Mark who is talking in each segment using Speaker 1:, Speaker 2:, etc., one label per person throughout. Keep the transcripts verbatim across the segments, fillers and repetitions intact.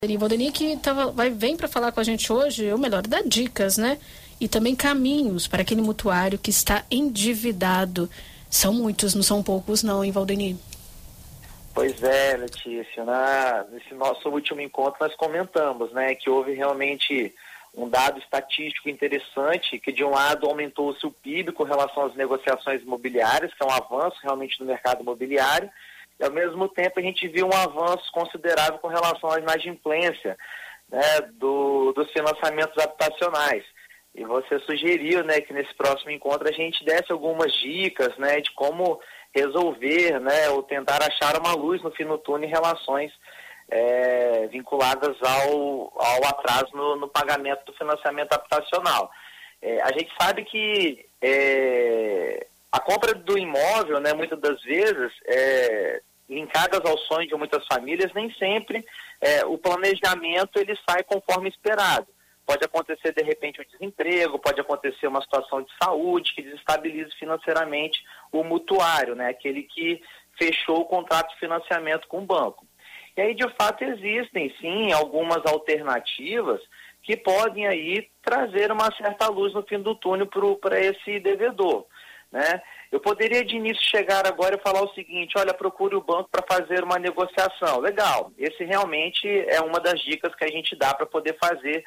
Speaker 1: Valdeni, que tava, vai, vem para falar com a gente hoje, ou melhor, dar dicas, né? E também caminhos para aquele mutuário que está endividado. São muitos, não são poucos não, hein, Valdeni?
Speaker 2: Pois é, Letícia, na, nesse nosso último encontro nós comentamos, né, que houve realmente um dado estatístico interessante, que de um lado aumentou-se o P I B com relação às negociações imobiliárias, que é um avanço realmente no mercado imobiliário, e ao mesmo tempo a gente viu um avanço considerável com relação à inadimplência, né, do, dos financiamentos habitacionais. E você sugeriu, né, que nesse próximo encontro a gente desse algumas dicas, né, de como resolver, né, ou tentar achar uma luz no fim do túnel em relações é, vinculadas ao, ao atraso no, no pagamento do financiamento habitacional. É, a gente sabe que é, a compra do imóvel, né, muitas das vezes, é, linkadas ao sonho de muitas famílias, nem sempre é, o planejamento ele sai conforme esperado. Pode acontecer, de repente, o desemprego, pode acontecer uma situação de saúde que desestabilize financeiramente o mutuário, né? Aquele que fechou o contrato de financiamento com o banco. E aí, de fato, existem, sim, algumas alternativas que podem aí trazer uma certa luz no fim do túnel para esse devedor, né? Eu poderia de início chegar agora e falar o seguinte: olha, procure o banco para fazer uma negociação. Legal, esse realmente é uma das dicas que a gente dá para poder fazer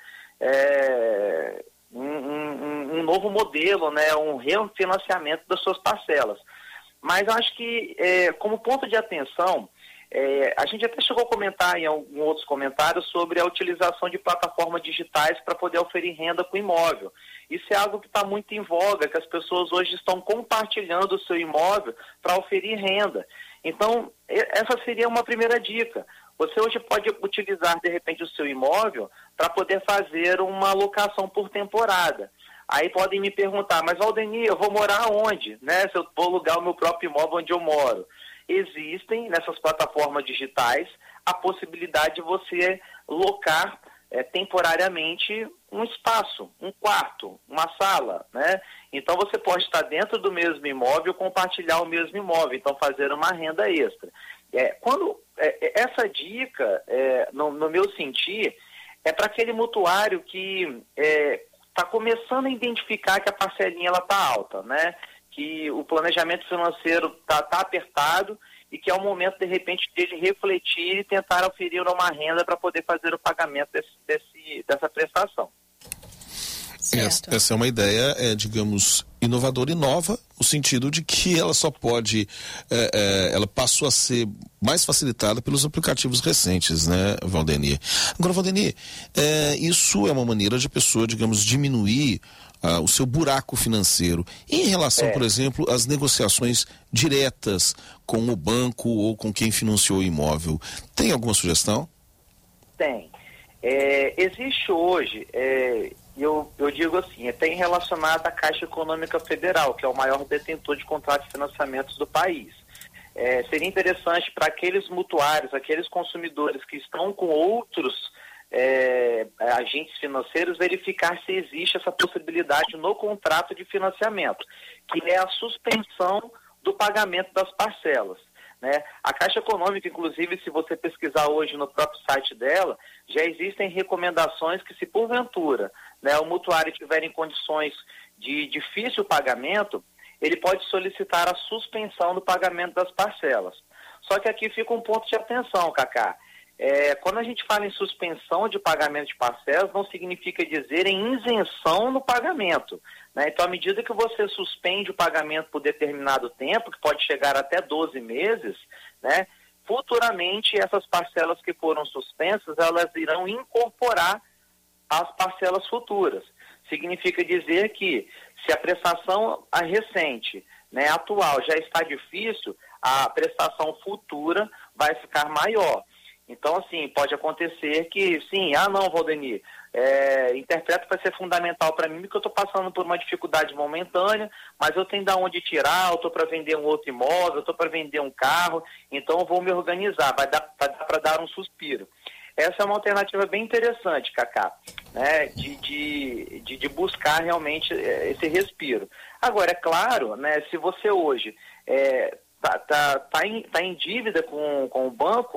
Speaker 2: é, um, um, um novo modelo, né, um refinanciamento das suas parcelas. Mas acho que, é, como ponto de atenção, é, a gente até chegou a comentar em alguns outros comentários sobre a utilização de plataformas digitais para poder oferir renda com imóvel. Isso é algo que está muito em voga, que as pessoas hoje estão compartilhando o seu imóvel para oferir renda. Então, essa seria uma primeira dica. Você hoje pode utilizar, de repente, o seu imóvel para poder fazer uma locação por temporada. Aí podem me perguntar, mas Valdeni, eu vou morar onde? Né? Se eu vou alugar o meu próprio imóvel onde eu moro. Existem, nessas plataformas digitais, a possibilidade de você locar é, temporariamente um espaço, um quarto, uma sala, né? Então você pode estar dentro do mesmo imóvel, compartilhar o mesmo imóvel, então fazer uma renda extra. É, quando é, essa dica, é, no, no meu sentir, é para aquele mutuário que está é, começando a identificar que a parcelinha está alta, né? Que o planejamento financeiro está tá apertado e que é o momento, de repente, dele refletir e tentar oferir uma renda para poder fazer o pagamento desse, desse, dessa prestação.
Speaker 3: Essa, essa é uma ideia, é, digamos, inovadora e nova, no sentido de que ela só pode, é, é, ela passou a ser mais facilitada pelos aplicativos recentes, né, Valdeni? Agora, Valdeni, é, isso é uma maneira de a pessoa, digamos, diminuir ah, o seu buraco financeiro. E em relação, é. por exemplo, às negociações diretas com o banco ou com quem financiou o imóvel, tem alguma sugestão?
Speaker 2: Tem. É, existe hoje... É... Eu, eu digo assim, é tem relacionado à Caixa Econômica Federal, que é o maior detentor de contratos de financiamentos do país. É, seria interessante para aqueles mutuários, aqueles consumidores que estão com outros é, agentes financeiros, verificar se existe essa possibilidade no contrato de financiamento, que é a suspensão do pagamento das parcelas. Né? A Caixa Econômica, inclusive, se você pesquisar hoje no próprio site dela, já existem recomendações que, se porventura, né, o mutuário estiver em condições de difícil pagamento, ele pode solicitar a suspensão do pagamento das parcelas. Só que aqui fica um ponto de atenção, Cacá. É, quando a gente fala em suspensão de pagamento de parcelas, não significa dizer em isenção no pagamento, né? Então, à medida que você suspende o pagamento por determinado tempo, que pode chegar até doze meses, né? Futuramente, essas parcelas que foram suspensas, elas irão incorporar as parcelas futuras. Significa dizer que, se a prestação a recente, né, atual, já está difícil, a prestação futura vai ficar maior. Então, assim, pode acontecer que, sim, ah, não, Valdeni, é, interpreto que vai ser fundamental para mim, porque eu estou passando por uma dificuldade momentânea, mas eu tenho de onde tirar, eu estou para vender um outro imóvel, eu estou para vender um carro, então eu vou me organizar, vai dar, vai dar para dar um suspiro. Essa é uma alternativa bem interessante, Cacá, né, de, de, de, de buscar realmente esse respiro. Agora, é claro, né, se você hoje está é, tá, tá, tá em, tá em dívida com, com o banco,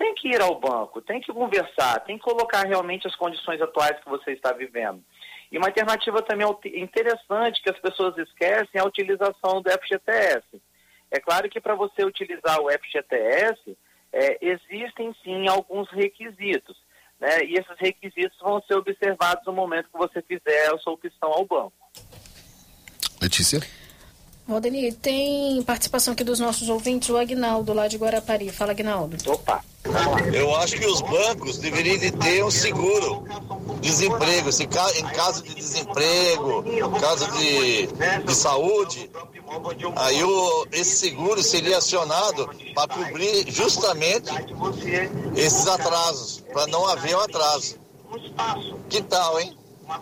Speaker 2: tem que ir ao banco, tem que conversar, tem que colocar realmente as condições atuais que você está vivendo. E uma alternativa também interessante que as pessoas esquecem é a utilização do F G T S. É claro que para você utilizar o F G T S, é, existem sim alguns requisitos, né? E esses requisitos vão ser observados no momento que você fizer a sua opção ao banco.
Speaker 3: Letícia?
Speaker 1: Valdemir, tem participação aqui dos nossos ouvintes, o Aguinaldo, lá de Guarapari. Fala, Aguinaldo.
Speaker 2: Opa.
Speaker 4: Eu acho que os bancos deveriam de ter um seguro desemprego, se em caso de desemprego, caso de, de saúde, aí o, esse seguro seria acionado para cobrir justamente esses atrasos, para não haver um atraso. Que tal, hein?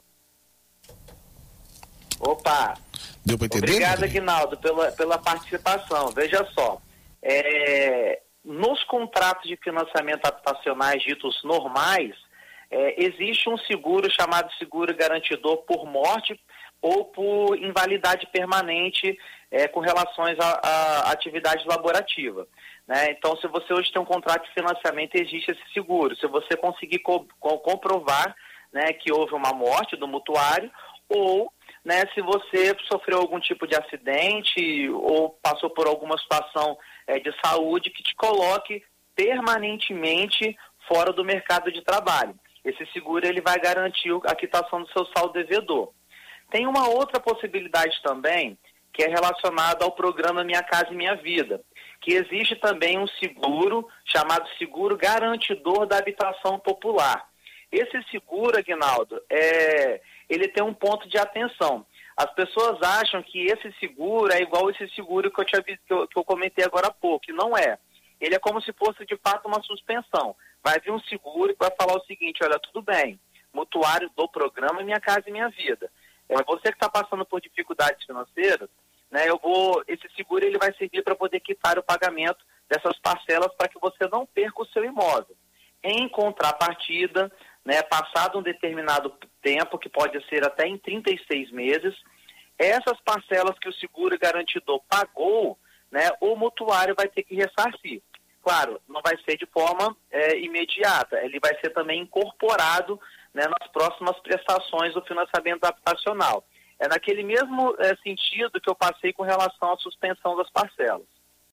Speaker 2: Opa.
Speaker 3: Deu para entender?
Speaker 2: Obrigado, Aguinaldo, pela, pela participação. Veja só, é, nos contratos de financiamento habitacionais ditos normais, é, existe um seguro chamado seguro garantidor por morte ou por invalidade permanente é, com relações à atividade laborativa, né? Então, se você hoje tem um contrato de financiamento, existe esse seguro. Se você conseguir co co comprovar, né, que houve uma morte do mutuário, ou né, se você sofreu algum tipo de acidente ou passou por alguma situação é, de saúde que te coloque permanentemente fora do mercado de trabalho. Esse seguro ele vai garantir a quitação do seu saldo devedor. Tem uma outra possibilidade também, que é relacionada ao programa Minha Casa e Minha Vida, que existe também um seguro chamado Seguro Garantidor da Habitação Popular. Esse seguro, Aguinaldo, é, ele tem um ponto de atenção. As pessoas acham que esse seguro é igual esse seguro que eu, te, que eu, que eu comentei agora há pouco, e não é. Ele é como se fosse, de fato, uma suspensão. Vai vir um seguro que vai falar o seguinte: olha, tudo bem, mutuário do programa Minha Casa e Minha Vida. É, você que está passando por dificuldades financeiras, né, eu vou, esse seguro ele vai servir para poder quitar o pagamento dessas parcelas para que você não perca o seu imóvel. Em contrapartida, né, passado um determinado tempo, que pode ser até em trinta e seis meses, essas parcelas que o seguro garantidor pagou, né, o mutuário vai ter que ressarcir. Claro, não vai ser de forma é, imediata, ele vai ser também incorporado, né, nas próximas prestações do financiamento habitacional. É naquele mesmo é, sentido que eu passei com relação à suspensão das parcelas.